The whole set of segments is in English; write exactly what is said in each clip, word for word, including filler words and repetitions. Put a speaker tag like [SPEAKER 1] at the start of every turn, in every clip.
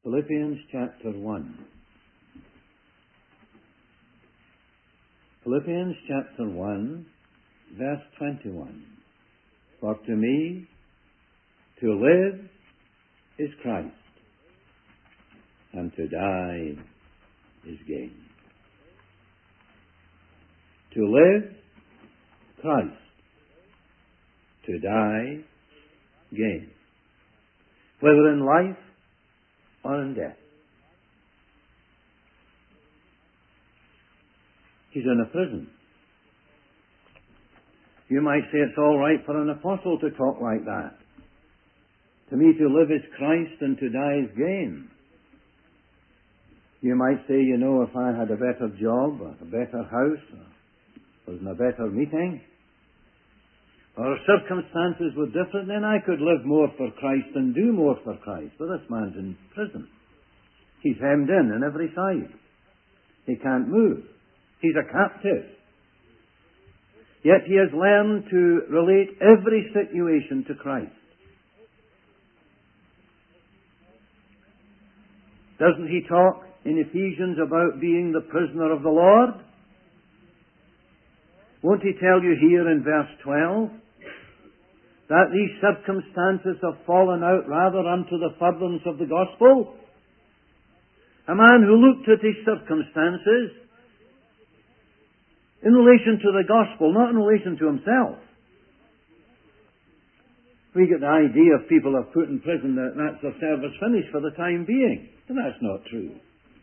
[SPEAKER 1] Philippians chapter one. Philippians chapter one, verse twenty-one. For to me, to live is Christ, and to die is gain. To live, Christ. To die, gain. Whether in life or in death. He's in a prison. You might say it's all right for an apostle to talk like that. To me, to live is Christ and to die is gain. You might say, you know, if I had a better job, or a better house, or was in a better meeting, or if circumstances were different, then I could live more for Christ and do more for Christ. But this man's in prison. He's hemmed in on every side. He can't move. He's a captive. Yet he has learned to relate every situation to Christ. Doesn't he talk in Ephesians about being the prisoner of the Lord? Won't he tell you here in verse twelve that these circumstances have fallen out rather unto the furtherance of the gospel? A man who looked at his circumstances in relation to the gospel, not in relation to himself. We get the idea of people are put in prison that that's their service finished for the time being. And that's not true.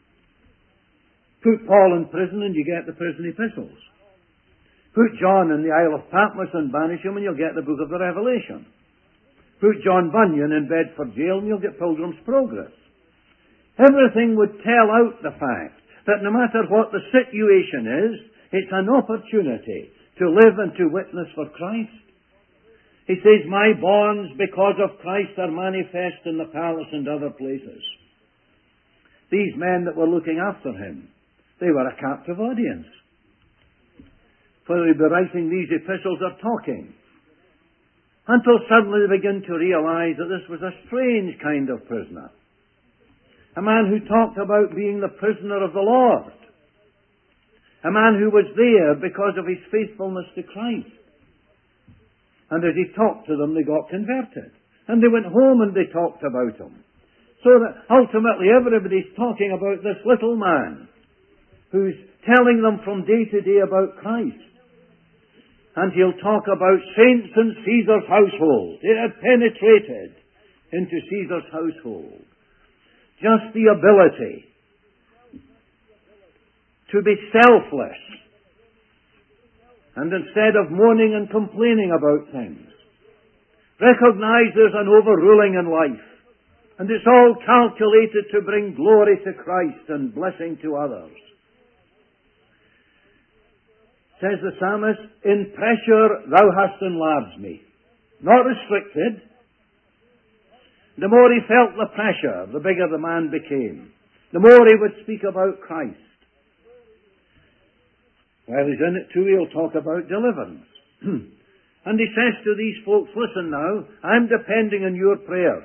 [SPEAKER 1] Put Paul in prison and you get the prison epistles. Put John in the Isle of Patmos and banish him and you'll get the book of the Revelation. Put John Bunyan in Bedford jail and you'll get Pilgrim's Progress. Everything would tell out the fact that no matter what the situation is, it's an opportunity to live and to witness for Christ. He says, my bonds because of Christ are manifest in the palace and other places. These men that were looking after him, they were a captive audience. Whether he be writing these epistles or talking, until suddenly they begin to realize that this was a strange kind of prisoner. A man who talked about being the prisoner of the Lord. A man who was there because of his faithfulness to Christ. And as he talked to them, they got converted. And they went home and they talked about him. So that ultimately everybody's talking about this little man who's telling them from day to day about Christ. And he'll talk about saints in Caesar's household. It had penetrated into Caesar's household. Just the ability to be selfless. And instead of moaning and complaining about things, recognize there's an overruling in life. And it's all calculated to bring glory to Christ and blessing to others. Says the psalmist, in pressure thou hast enlarged me. Not restricted. The more he felt the pressure, the bigger the man became. The more he would speak about Christ. While he's in it too, he'll talk about deliverance. And he says to these folks, listen now, I'm depending on your prayers.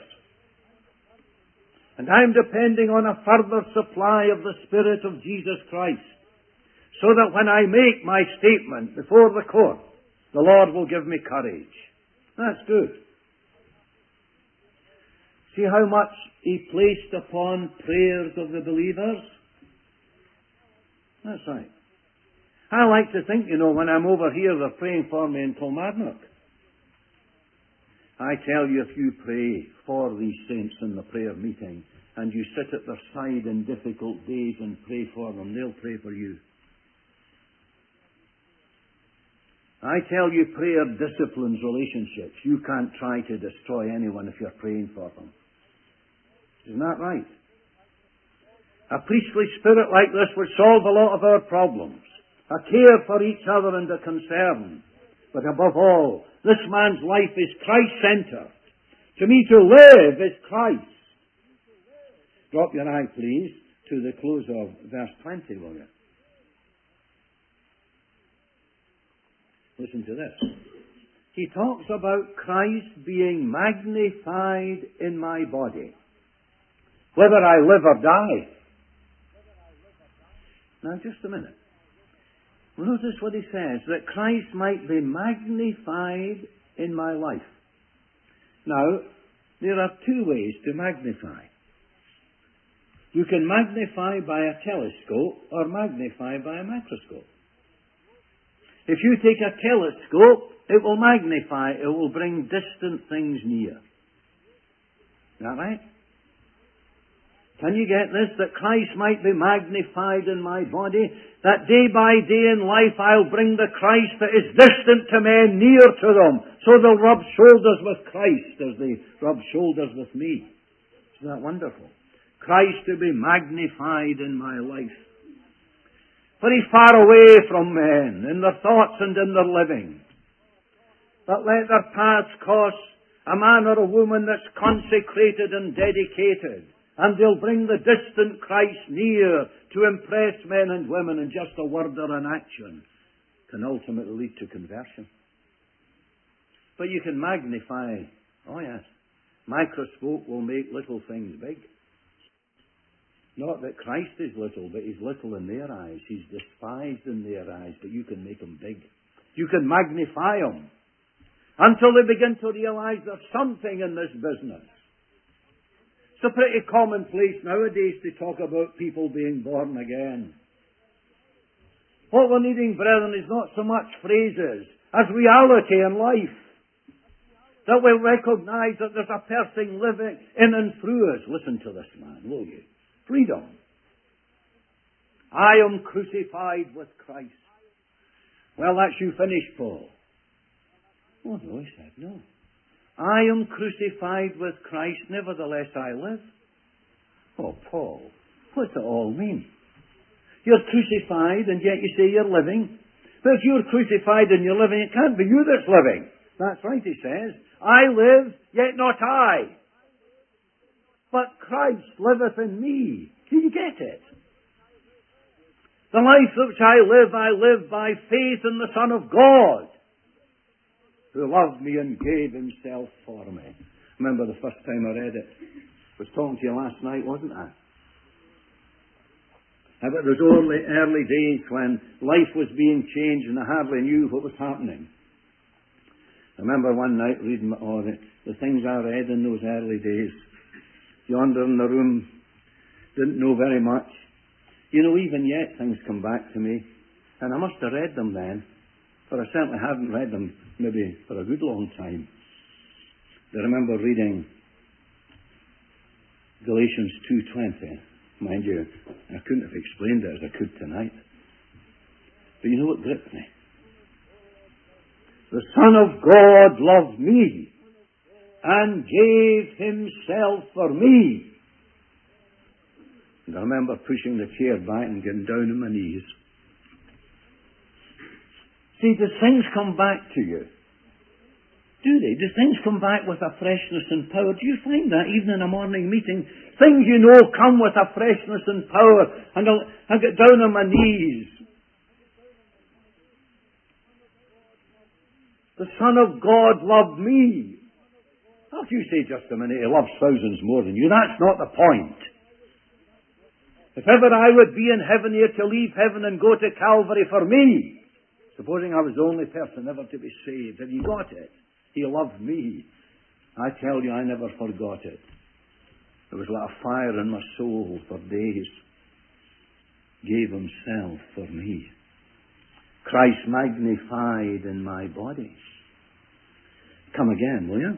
[SPEAKER 1] And I'm depending on a further supply of the Spirit of Jesus Christ. So that when I make my statement before the court, the Lord will give me courage. That's good. See how much he placed upon prayers of the believers? That's right. I like to think, you know, when I'm over here, they're praying for me in Kilmarnock. I tell you, if you pray for these saints in the prayer meeting, and you sit at their side in difficult days and pray for them, they'll pray for you. I tell you, prayer disciplines relationships. You can't try to destroy anyone if you're praying for them. Isn't that right? A priestly spirit like this would solve a lot of our problems. A care for each other and a concern. But above all, this man's life is Christ-centered. To me, to live is Christ. Drop your eye, please, to the close of verse twenty, will you? Listen to this. He talks about Christ being magnified in my body. whether I live or die. Now, just a minute. Notice what he says, that Christ might be magnified in my life. Now, there are two ways to magnify. You can magnify by a telescope or magnify by a microscope. If you take a telescope, it will magnify, it will bring distant things near. Is that right? Can you get this? That Christ might be magnified in my body, that day by day in life I'll bring the Christ that is distant to men near to them, so they'll rub shoulders with Christ as they rub shoulders with me. Isn't that wonderful? Christ to be magnified in my life. For he's far away from men, in their thoughts and in their living. But let their paths cross a man or a woman that's consecrated and dedicated, and they'll bring the distant Christ near to impress men and women, and just a word or an action can ultimately lead to conversion. But you can magnify. Oh yes, microscope will make little things big. Not that Christ is little, but he's little in their eyes. He's despised in their eyes, but you can make him big. You can magnify him until they begin to realize there's something in this business. It's a pretty commonplace nowadays to talk about people being born again. What we're needing, brethren, is not so much phrases as reality in life. That we'll recognize that there's a person living in and through us. Listen to this man, will you? Freedom. I am crucified with Christ. Well, that's you finished, Paul. Oh, no, he said, no. I am crucified with Christ, nevertheless I live. Oh, Paul, what's it all mean? You're crucified and yet you say you're living. But if you're crucified and you're living, it can't be you that's living. That's right, he says. I live, yet not I. But Christ liveth in me. Do you get it? The life which I live, I live by faith in the Son of God, who loved me and gave himself for me. Remember the first time I read it? I was talking to you last night, wasn't I? About those early, early days when life was being changed and I hardly knew what was happening. I remember one night reading all the, the things I read in those early days. Yonder in the room, didn't know very much. You know, even yet things come back to me. And I must have read them then, but I certainly haven't read them maybe for a good long time. I remember reading Galatians two twenty. Mind you, I couldn't have explained it as I could tonight. But you know what gripped me? The Son of God loved me and gave himself for me. And I remember pushing the chair back and getting down on my knees. See, do things come back to you? Do they? Do things come back with a freshness and power? Do you find that even in a morning meeting? Things you know come with a freshness and power. And I'll, I'll get down on my knees. The Son of God loved me. How do you say just a minute, he loves thousands more than you? That's not the point. If ever I would be in heaven here to leave heaven and go to Calvary for me, supposing I was the only person ever to be saved, have you got it? He loved me. I tell you, I never forgot it. It was like a fire in my soul for days. Gave himself for me. Christ magnified in my body. Come again, will you?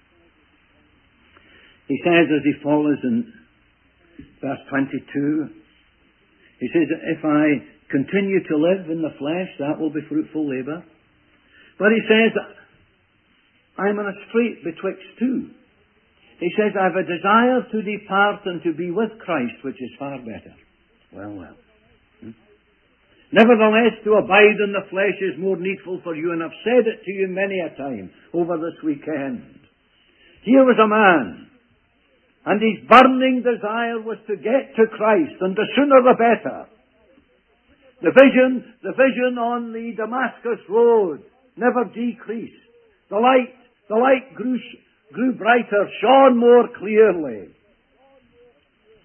[SPEAKER 1] He says as he follows in verse twenty-two, he says, if I continue to live in the flesh, that will be fruitful labour. But he says, I'm in a strait betwixt two. He says, I have a desire to depart and to be with Christ, which is far better. Well, well. Hmm? Nevertheless, to abide in the flesh is more needful for you, and I've said it to you many a time over this weekend. Here was a man, and his burning desire was to get to Christ, and the sooner the better. The vision, the vision on the Damascus road never decreased. The light, the light grew, grew brighter, shone more clearly.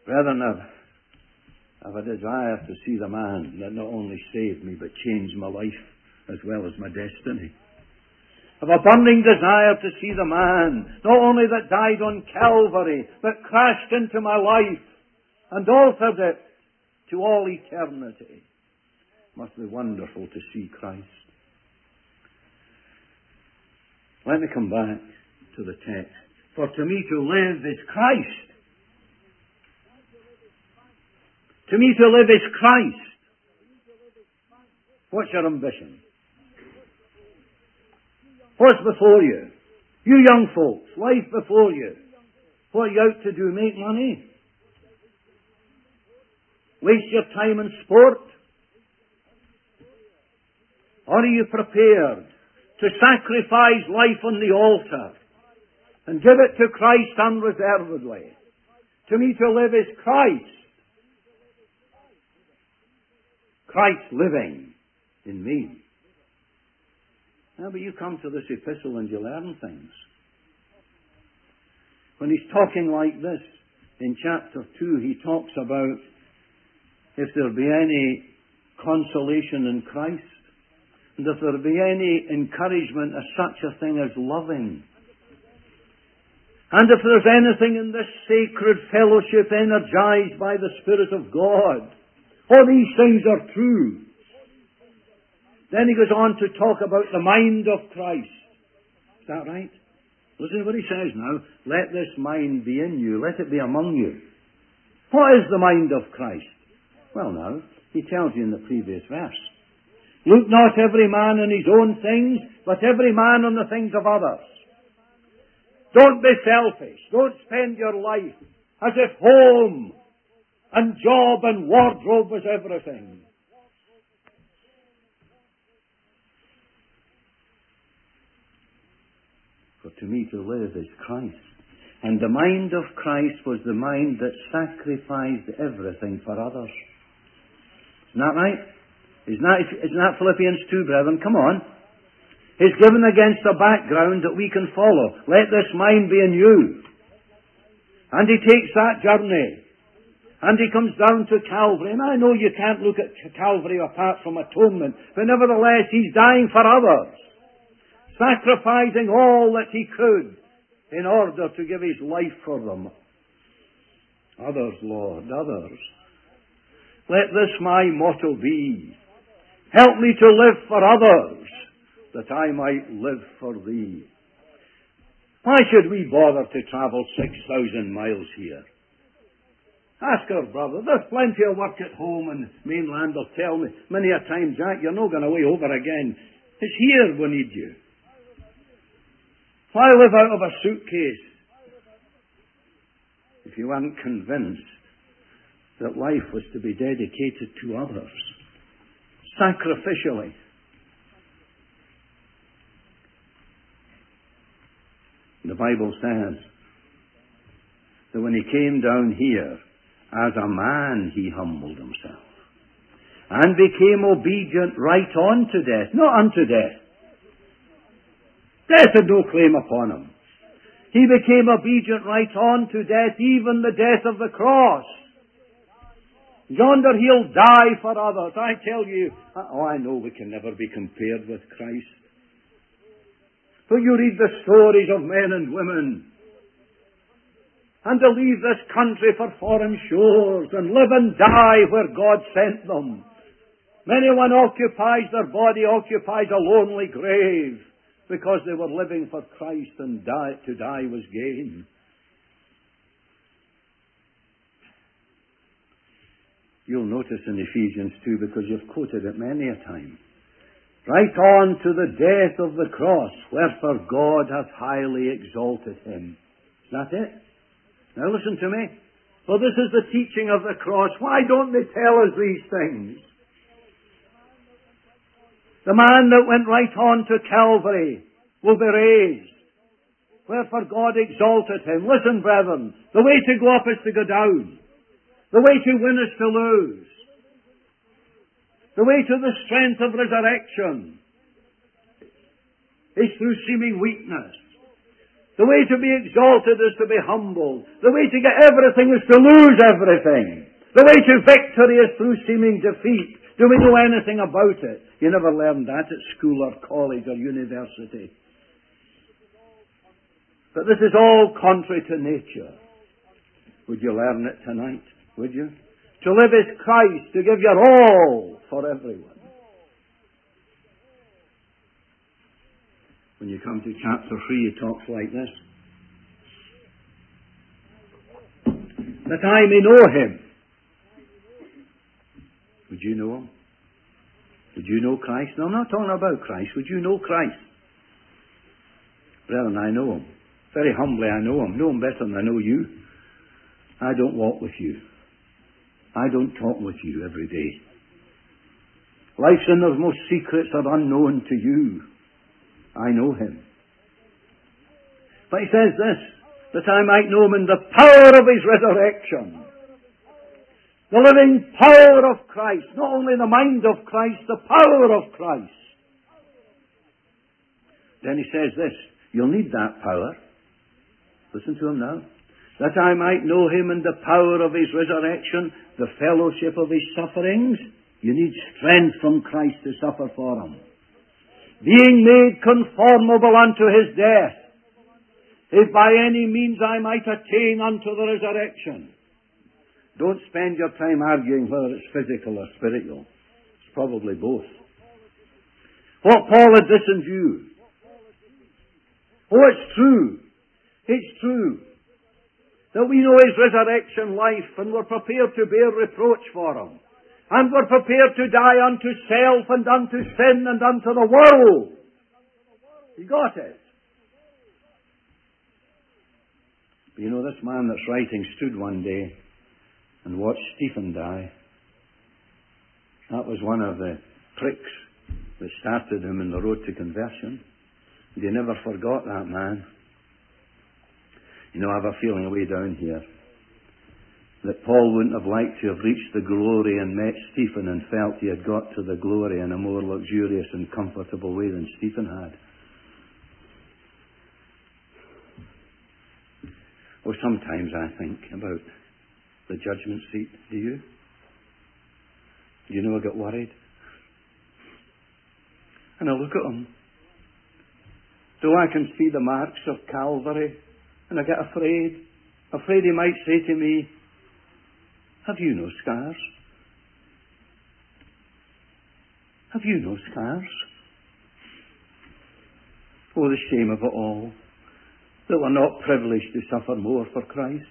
[SPEAKER 1] Brethren, I've, I've a desire to see the man that not only saved me, but changed my life as well as my destiny. I've a burning desire to see the man, not only that died on Calvary, but crashed into my life and altered it to all eternity. It must be wonderful to see Christ. Let me come back to the text. For to me to live is Christ. To me to live is Christ. What's your ambition? What's before you? You young folks, life before you. What are you out to do? Make money? Waste your time in sport? Or are you prepared to sacrifice life on the altar and give it to Christ unreservedly? To me to live is Christ. Christ living in me. Now, but you come to this epistle and you learn things. When he's talking like this, in chapter two, he talks about if there be any consolation in Christ, and if there be any encouragement as such a thing as loving, and if there's anything in this sacred fellowship energized by the Spirit of God, all these things are true. Then he goes on to talk about the mind of Christ. Is that right? Listen to what he says now. Let this mind be in you. Let it be among you. What is the mind of Christ? Well now, he tells you in the previous verse. Look not every man on his own things, but every man on the things of others. Don't be selfish. Don't spend your life as if home and job and wardrobe was everything. For to me to live is Christ. And the mind of Christ was the mind that sacrificed everything for others. Isn't that right? Isn't that, isn't that Philippians two, brethren? Come on. It's given against a background that we can follow. Let this mind be in you. And he takes that journey. And he comes down to Calvary. And I know you can't look at Calvary apart from atonement, but nevertheless, he's dying for others. Sacrificing all that he could in order to give his life for them. Others, Lord, others. Let this my motto be. Help me to live for others, that I might live for thee. Why should we bother to travel six thousand miles here? Ask our brother. There's plenty of work at home, and mainland will tell me many a time, Jack, you're not going away over again. It's here we need you. Why live out of a suitcase if you weren't convinced that life was to be dedicated to others, sacrificially? The Bible says that when he came down here, as a man he humbled himself and became obedient right on to death, not unto death. Death had no claim upon him. He became obedient right on to death, even the death of the cross. Yonder he'll die for others. I tell you, oh, I know we can never be compared with Christ. But you read the stories of men and women, and to leave this country for foreign shores and live and die where God sent them. Many one occupies their body, occupies a lonely grave, because they were living for Christ, and die, to die was gain. You'll notice in Ephesians two, because you've quoted it many a time. Right on to the death of the cross, wherefore God hath highly exalted him. Is that it? Now listen to me. For this is the teaching of the cross. Why don't they tell us these things? The man that went right on to Calvary will be raised. Wherefore God exalted him. Listen, brethren, the way to go up is to go down. The way to win is to lose. The way to the strength of resurrection is through seeming weakness. The way to be exalted is to be humbled. The way to get everything is to lose everything. The way to victory is through seeming defeat. Do we know anything about it? You never learned that at school or college or university. But this is all contrary to nature. Would you learn it tonight? Would you? To live is Christ, to give your all for everyone. When you come to chapter three, he talks like this. That I may know him. Would you know him? Would you know Christ? No, I'm not talking about Christ. Would you know Christ? Brethren, I know him. Very humbly, I know him. Know him better than I know you. I don't walk with you. I don't talk with you every day. Life's innermost secrets are unknown to you. I know him. But he says this, that I might know him in the power of his resurrection. The living power of Christ. Not only the mind of Christ, the power of Christ. Then he says this, you'll need that power. Listen to him now. That I might know him in the power of his resurrection, the fellowship of his sufferings. You need strength from Christ to suffer for him. Being made conformable unto his death, if by any means I might attain unto the resurrection. Don't spend your time arguing whether it's physical or spiritual. It's probably both. What Paul had this in view. Oh, it's true. It's true that we know his resurrection life and we're prepared to bear reproach for him. And we're prepared to die unto self and unto sin and unto the world. You got it? But you know, this man that's writing stood one day and watched Stephen die. That was one of the pricks that started him in the road to conversion. And he never forgot that man. You know, I have a feeling away down here that Paul wouldn't have liked to have reached the glory and met Stephen and felt he had got to the glory in a more luxurious and comfortable way than Stephen had. Oh, sometimes I think about the judgment seat. Do you? Do you know I get worried? And I look at him. Though I can see the marks of Calvary, and I get afraid. Afraid he might say to me, have you no scars? Have you no scars? Oh, the shame of it all, that we're not privileged to suffer more for Christ.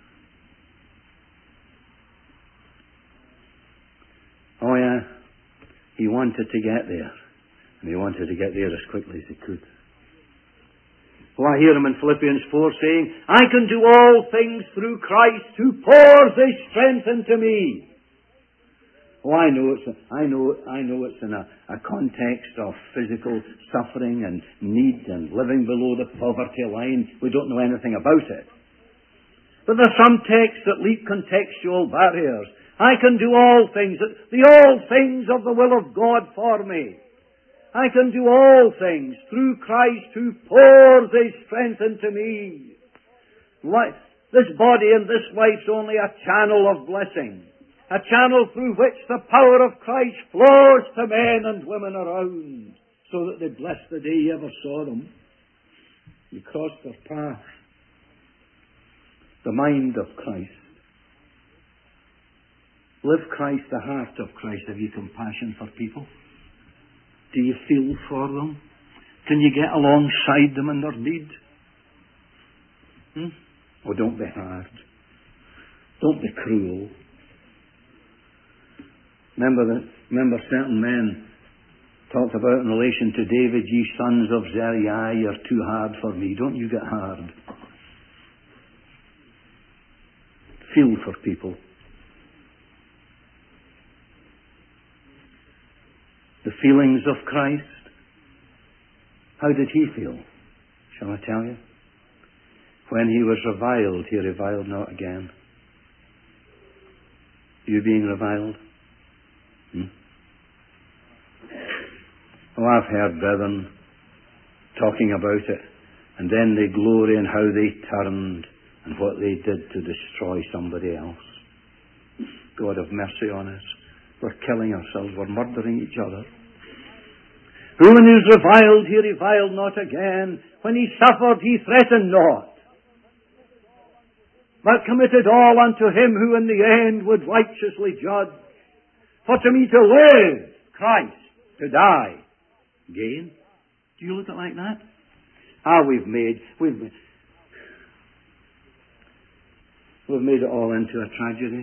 [SPEAKER 1] Oh yeah, he wanted to get there, and he wanted to get there as quickly as he could. Oh, I hear him in Philippians four saying, I can do all things through Christ who pours his strength into me. Oh, I know it's a, I know I know it's in a, a context of physical suffering and need and living below the poverty line. We don't know anything about it. But there's some texts that leap contextual barriers. I can do all things, the all things of the will of God for me. I can do all things through Christ who pours his strength into me. Life, this body and this life's only a channel of blessing. A channel through which the power of Christ flows to men and women around, so that they bless the day you ever saw them. You crossed their path. The mind of Christ. Live Christ, the heart of Christ. Have you compassion for people? Do you feel for them? Can you get alongside them in their need? Hmm? Oh, don't be hard. Don't be cruel. Remember that, remember certain men talked about in relation to David, ye sons of Zeruiah, you're too hard for me. Don't you get hard. Feel for people. The feelings of Christ. How did he feel? Shall I tell you? When he was reviled, he reviled not again. You being reviled? Hmm? Oh, I've heard brethren talking about it
[SPEAKER 2] And then they glory in how they turned and what they did to destroy somebody else. God have mercy on us. We're killing ourselves. We're murdering each other. Who when he was reviled, he reviled not again. When he suffered, he threatened not. But committed all unto him who in the end would righteously judge. For to me to live, Christ, to die, gain. Do you look at it like that? Ah, we've made, we've made, we've made it all into a tragedy.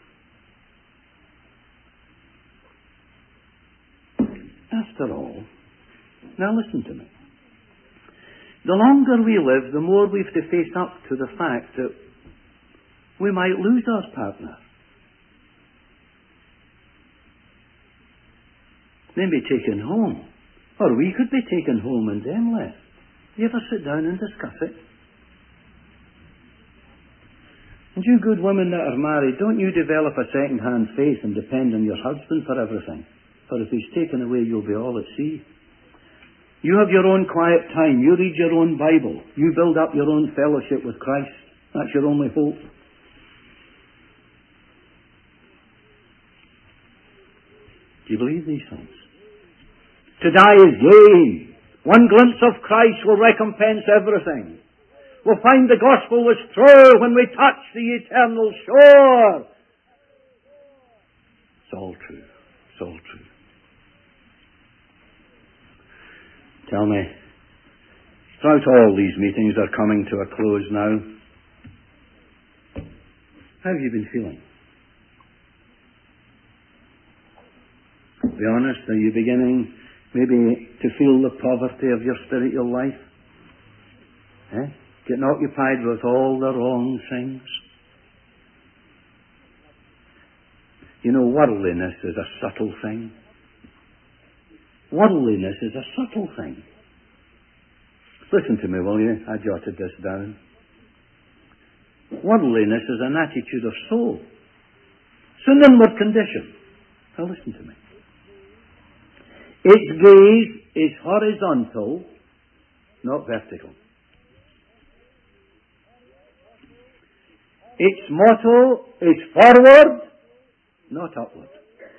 [SPEAKER 2] After all, now listen to me. The longer we live, the more we've to face up to the fact that we might lose our partner. They may be taken home. Or we could be taken home and them left. You ever sit down and discuss it? And you good women that are married, don't you develop a second-hand faith and depend on your husband for everything. For if he's taken away, you'll be all at sea. You have your own quiet time. You read your own Bible. You build up your own fellowship with Christ. That's your only hope. Do you believe these things? To die is gain. One glimpse of Christ will recompense everything. We'll find the gospel was true when we touch the eternal shore. It's all true. It's all true. Tell me, throughout all these meetings are coming to a close now. How have you been feeling? Be honest, are you beginning maybe to feel the poverty of your spiritual life? Eh? Getting occupied with all the wrong things? You know, worldliness is a subtle thing. Worldliness is a subtle thing. Listen to me, will you? I jotted this down. Worldliness is an attitude of soul. It's an inward condition. Now listen to me. Its gaze is horizontal, not vertical. Its motto is forward, not upward.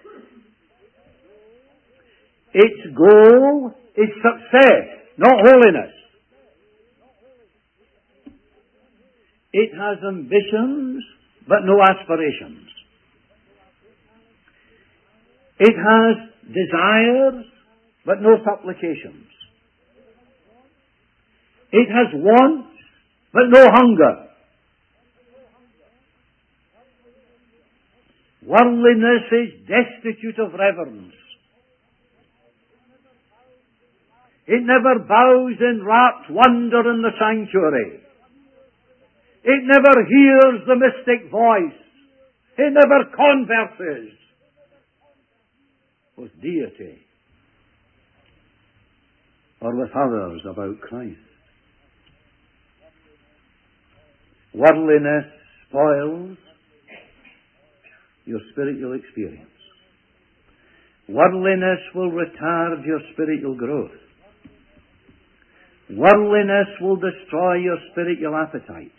[SPEAKER 2] Its goal is success, not holiness. It has ambitions, but no aspirations. It has desires, but no supplications. It has wants, but no hunger. Worldliness is destitute of reverence. It never bows in rapt wonder in the sanctuary. It never hears the mystic voice. It never converses with deity or with others about Christ. Worldliness spoils your spiritual experience. Worldliness will retard your spiritual growth. Worldliness will destroy your spiritual appetite.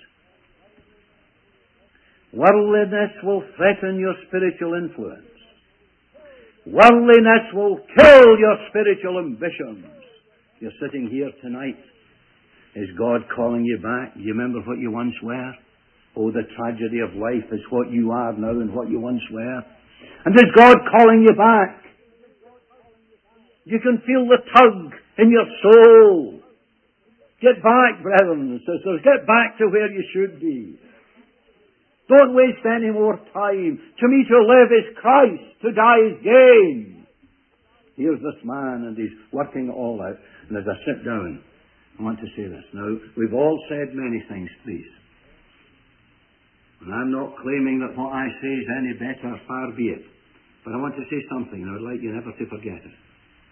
[SPEAKER 2] Worldliness will threaten your spiritual influence. Worldliness will kill your spiritual ambitions. You're sitting here tonight. Is God calling you back? Do you remember what you once were? Oh, the tragedy of life is what you are now and what you once were. And is God calling you back? You can feel the tug in your soul. Get back, brethren and sisters. Get back to where you should be. Don't waste any more time. To me to live is Christ. To die is gain. Here's this man and he's working it all out. And as I sit down, I want to say this. Now, we've all said many things, please. And I'm not claiming that what I say is any better, far be it. But I want to say something, and I would like you never to forget it.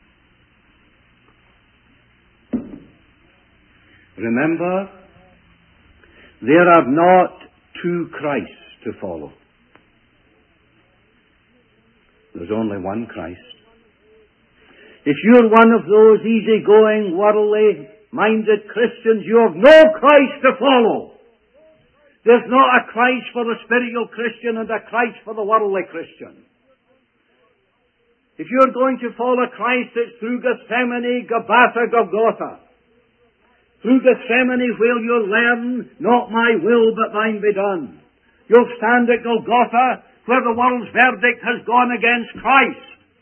[SPEAKER 2] Remember, there are not two Christs to follow. There's only one Christ. If you're one of those easygoing, worldly worldly-minded Christians, you have no Christ to follow. There's not a Christ for the spiritual Christian and a Christ for the worldly Christian. If you're going to follow Christ, it's through Gethsemane, Gabbatha, Golgotha. Through Gethsemane where you'll learn, not my will but thine be done. You'll stand at Golgotha where the world's verdict has gone against Christ.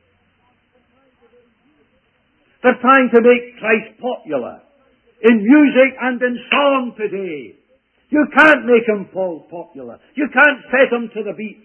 [SPEAKER 2] They're trying to make Christ popular in music and in song today. You can't make him popular. You can't set him to the beat.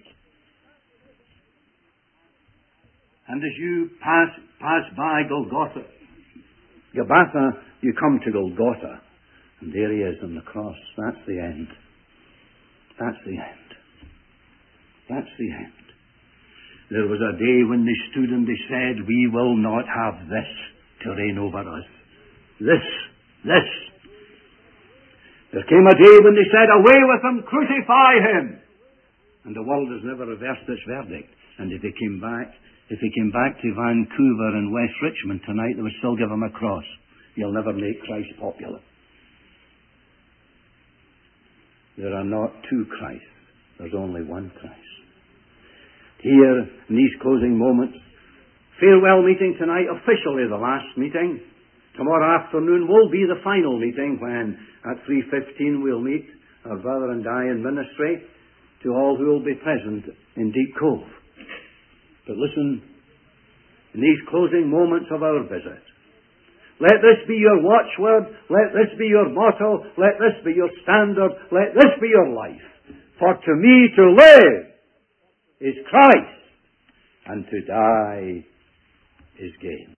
[SPEAKER 2] And as you pass, pass by Golgotha, Gabbatha, you come to Golgotha, and there he is on the cross. That's the end. That's the end. That's the end. There was a day when they stood and they said, we will not have this to reign over us. This, this. There came a day when they said, away with him, crucify him. And the world has never reversed its verdict. And if he came back, if he came back to Vancouver and West Richmond tonight, they would still give him a cross. You'll never make Christ popular. There are not two Christs. There's only one Christ. Here, in these closing moments, farewell meeting tonight, officially the last meeting. Tomorrow afternoon will be the final meeting when at three fifteen we'll meet, our brother and I in ministry, to all who will be present in Deep Cove. But listen, in these closing moments of our visit, let this be your watchword, let this be your motto, let this be your standard, let this be your life. For to me to live is Christ, and to die is gain.